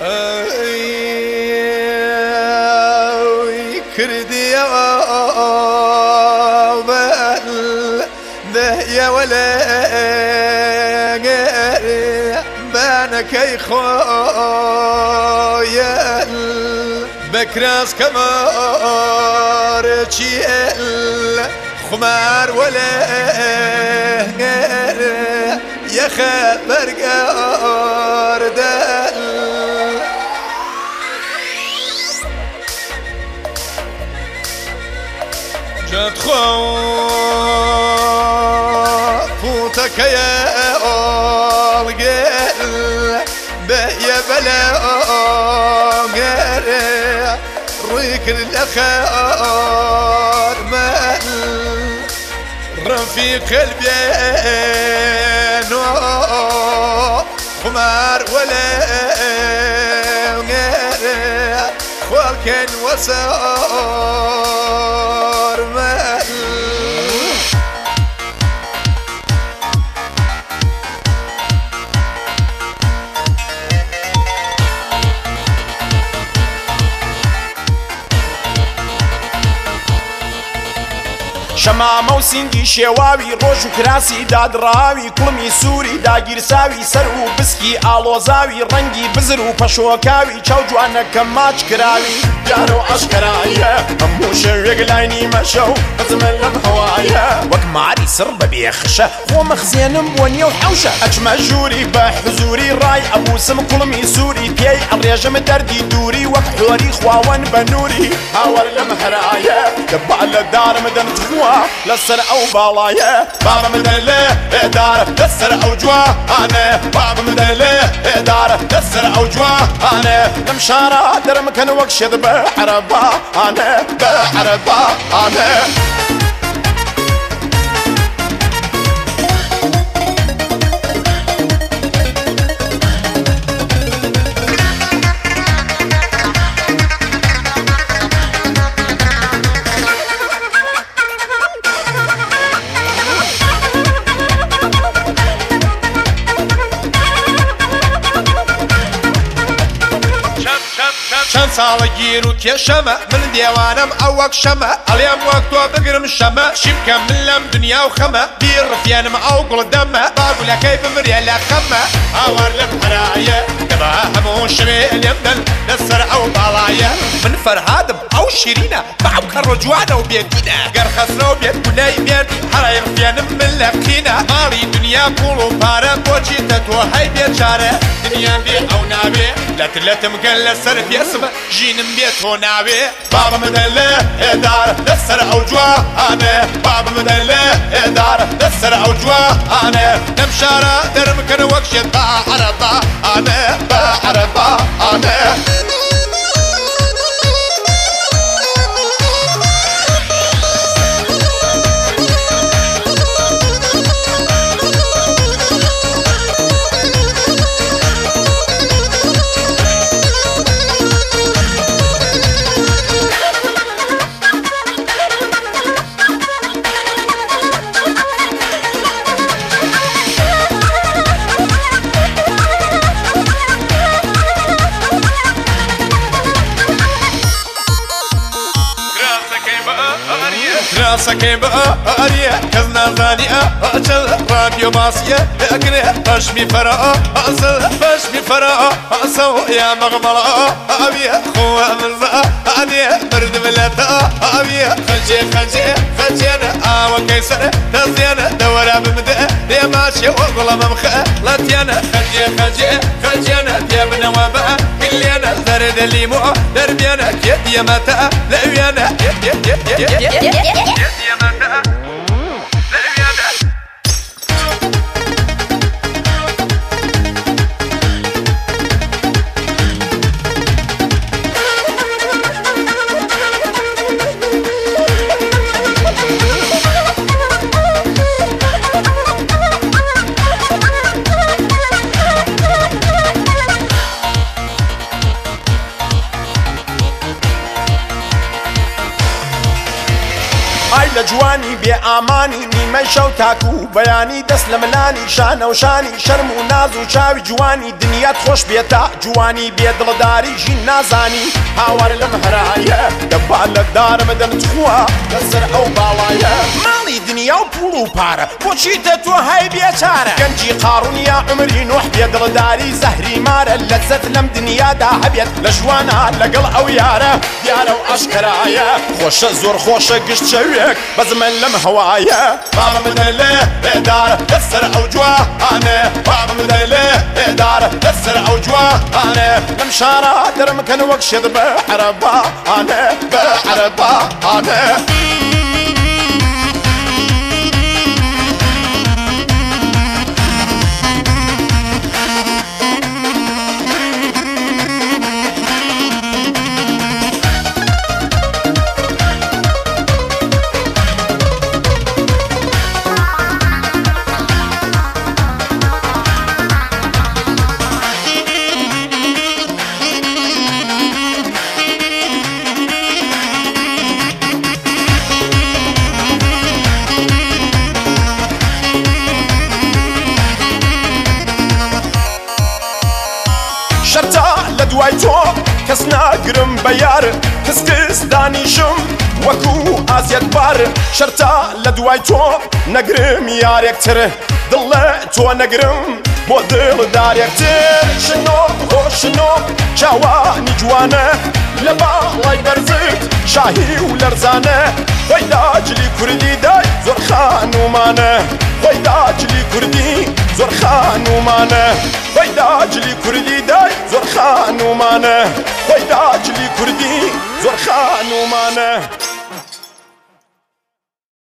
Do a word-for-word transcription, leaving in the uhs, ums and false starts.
كردي يا ولا بانك يا خويا بكراس كمار تشيل خمار ولا يا خبر قردل جات خوفوتك يا القل بيا بلا قرع ريك الاخار مال رفيق البين خمار ولا قرع خالكن وصار مال شەمامە و سینگی شێواوی ڕۆژ و کراسی دادڕاوی کوڵمی سووری داگیرساوی سەر و بسکی ئاڵۆزاوی ڕەنگی بزر و پەشۆکاوی چاو جوانەکە ماچ کراوی دیارە و ئەشکەرایە هەموو شەوێک لای نیمەشە و حەزمە لەم هەوایە وەک ماری سڕ بەبێ خشە خۆمە خزێنم بۆ نیێ و حەوشە ئەچمە ژووری بە حزوری ڕای ئەبوسم کوڵمی سووری پێی ئەڕێژم دەردی دووری وەک حۆری خواوەن بە نووری هاوەر لەم هەرایە دەبا لە دارم دەمتخوا لەسەر ئەو باڵایە بابم دەلێ ئێدارە لەسەر ئەو جوانە بابم دەلێ ئێدارە لەسەر ئەو جوانە لەم شارە دەرمکەن وەک شێت بە عەرەبانە بە عەرەبانە چەند ساڵە گیر و کێشەمە من دێوانم ئەو وەک شەمە ئەڵێم وەک تۆ بگرم شەمە شیمکەم من لەم دنیا و خەمە بیر ڕفێنم ئەو گوڵدەمە باگولەکەی بمرێ لە خەمە هاوار لەم هەرایە دەبا هەموو شوێ لێم دەن لەسەر ئەو باڵایە من فەرهادم ئەو شیرینە بەعەو کەڕۆ جوانە و بێدینە گەر خەسرە و بێت گولەی مێردی هەڕای ڕفێنم من لە قینە ماڵی دنیا پوڵ و پارە بۆچیتە تۆ هەی بێچارە دنیا بێ ئەو نابێ لەتلەتم گەل لەسەر پێسمە ژینم بێت تۆ ناوێ بابم دەلێ ئێدارە لەسەر ئەو جوانە بابم دەلێ ئێدارە لەسەر ئەو جوانە لەم شارە دەرمکەن وەک شێت بە عەرەبانە بە عەرەبانە راسەکەی بە ئەریە کەس نازانی ئەچەل ڕادیۆ باسیە ئەگرێ بەشمی فەرە ئەسە بەشمی فەرە ئەسە و یا مەغمەڵە ئەویە خوە منزە ئەدێ برد ملەتە ئەویە خەجێ خەجێ خەجێنە ئاوەکەی سەر دەزێنە دەوەرە بمدە دێماچێ وە گوڵەمەم خە لەتیانە خەجێ خەجێ خەجێنە دێبنەوە بە کلێنە زەردە لیمۆ دەربێنە کێ دیەمەتە لەوێنە ئای لە جوانی بێ ئامانی نیمەی شەو تاکو و بەیانی دەست لە ملانی شانە و شانی شەرم و ناز و چاوی جوانی دنیات خۆش بێتە جوانی بێدڵداری ژین نازانی هاوار لەم هەرایە دەبا لە دارمە دەنجخوا لەسەر ئەو باڵایە ماڵی دنیا و پوڵ و پارە بۆچیتە تۆ هەی بێچارە گەنجی قاڕونیا عمری نوح بێدڵداری زەهری مارە لەزەت لەم دنیادا هەبێت لە ژوانە لەگەڵ ئەو یارە دیارە و ئاشکرایە خۆشە زۆر خۆشە گشت شەوێک بەزمن لەم هەوایە بابە منە لێ هێدارە لەسەر ئەو جوانە بابە منە لێ هێدارە لەسەر ئەو جوانە لەم شارە دەرمکەن وەک شێت بە عەرەبانە بە عەرەبانە شەرتا لە دوای تۆ کەس ناگرم بە یار کەسکس دانیشم وەکو ئازیەت بار شەرتا لە دوای تۆ نەگرم یارێکتر دڵ لە تۆ نەگرم بۆ دڵدارێکتر شنۆ خۆ شنۆ چاوانی جوانە لە باڵای بەرزت شاهی و لەرزانە خۆی داجلی کوردی دای زۆر خانومانە خۆی داجلی کوردی زۆر خانومانە خۆی داجلی کوردی دای زۆر خانومانە خۆی داجلی کوردی زۆر خانومانە